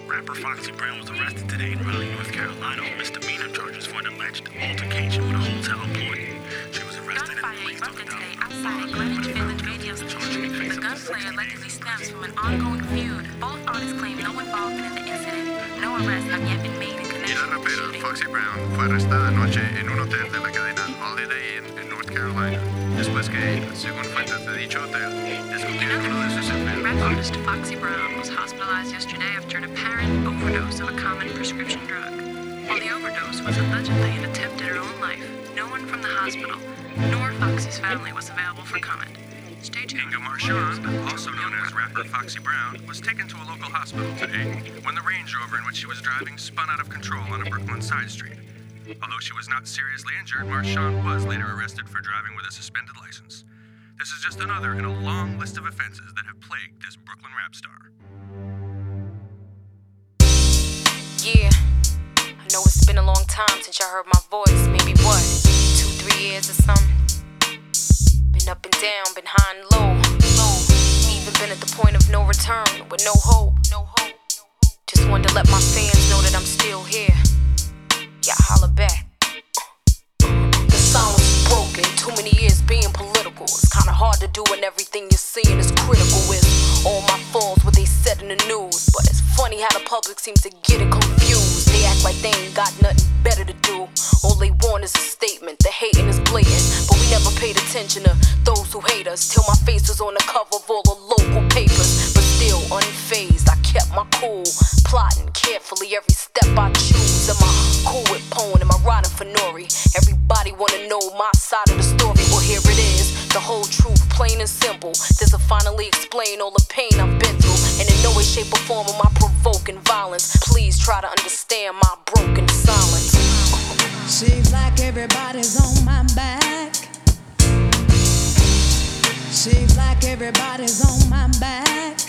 Rapper Foxy Brown was arrested today in Raleigh, North Carolina on misdemeanor charges for an alleged altercation with a hotel employee. She was arrested and released on the today outside Greenwich Village radio station. The gunplay allegedly stems from an ongoing feud. Both artists claim no involvement in the incident. No arrests have yet been made in connection with the rapera shooting. Foxy Brown fue arrestada anoche en un hotel de la cadena Holiday Inn en North Carolina, después que, según fuentes de dicho hotel, discutiera con uno de sus empleados. Rap artist Foxy Brown was hospitalized yesterday after an apparent overdose of a common prescription drug. While the overdose was allegedly an attempt at her own life, no one from the hospital nor Foxy's family was available for comment. Stay tuned. Inga Marchand, also known as rapper Foxy Brown, was taken to a local hospital today when the Range Rover in which she was driving spun out of control on a Brooklyn side street. Although she was not seriously injured, Marchand was later arrested for driving with a suspended license. This is just another in a long list of offenses that have plagued this Brooklyn rap star. Yeah, I know it's been a long time since y'all heard my voice. Maybe what, 2-3 years or something? Been up and down, been high and low. Even been at the point of no return, with no hope. Just wanted to let my fans know that I'm still here. Yeah, holla back. The sound is broken, too many years being political. It's kinda hard to do when everything you're seeing is critical. With all my faults, what they said in the news. But it's funny how the public seems to get it confused. They act like they ain't got nothing better to do. All they want is a statement, the hating is blatant. But we never paid attention to those who hate us, till my face was on the cover of all the local papers. But still unfazed, I kept my cool, plotting carefully every step I choose. Am I cool with Pone? Am I riding for Nori? Everybody wanna know my side of the story. Well, here it is, the whole truth, plain and simple. This will finally explain all the pain I've been through. And in no way, shape, or form am I provoking violence. Please try to understand my broken silence. Seems like everybody's on my back. Seems like everybody's on my back.